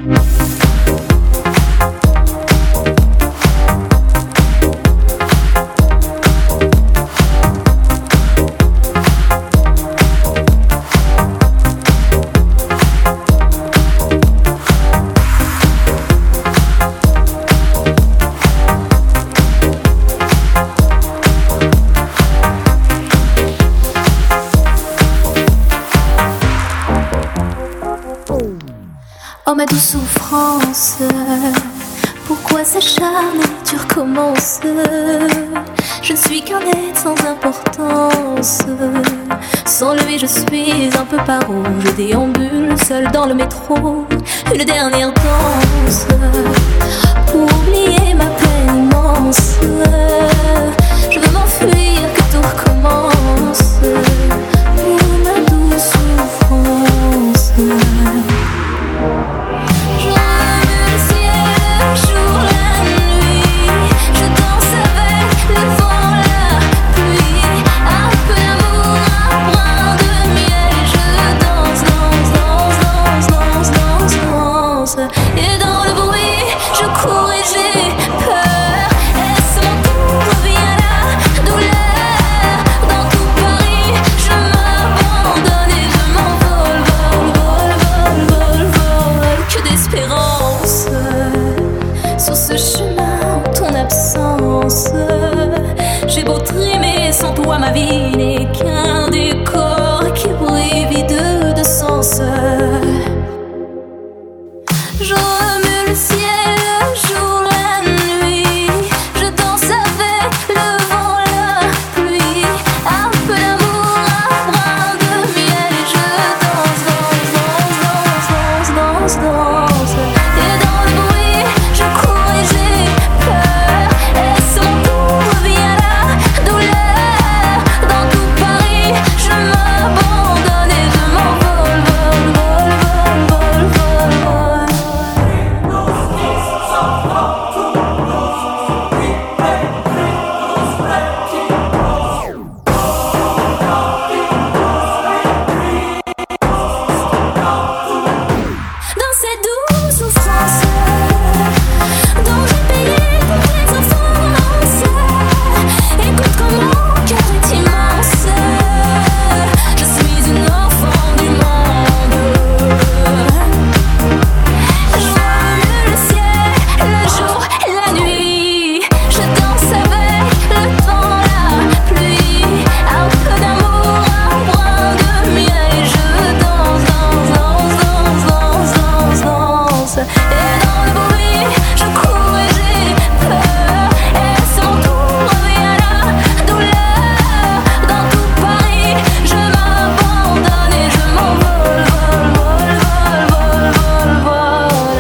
Oh ma douce souffrance, pourquoi s'acharner, tu recommences. Je ne suis qu'un être sans importance. Sans lui je suis un peu paro. Je déambule seul dans le métro. Une dernière danse pour oublier ma peine immense. Je veux m'enfuir, que tout recommence. Oh ma douce souffrance. Et dans le bruit, je cours et j'ai peur. Est-ce mon tour, revient la douleur. Dans tout Paris, je m'abandonne et je m'envole, vol. Que d'espérance sur ce chemin, ton absence. J'ai beau trimer, sans toi ma vie n'est qu'un décor qui brille vide de sens. Je remue le ciel, le jour, la nuit. Je danse avec le vent, la pluie. Un peu d'amour, un brin de miel. Et je danse. Et dans le bruit, je cours et j'ai peur. Est-ce mon tour, revient la douleur. Dans tout Paris, je m'abandonne et je m'envole, vol. Dans cette douce souffrance dont j'ai payé toutes les offenses. Écoute comme mon cœur est immense. Je suis une enfant du monde. Je remue le ciel, le jour, la nuit. Je danse avec le vent, la pluie. Un peu d'amour, un brin de miel. Et je danse. Et dans le bruit, je cours et j'ai peur. Est-ce mon tour, revient la douleur. Dans tout Paris, je m'abandonne et je m'envole, vol.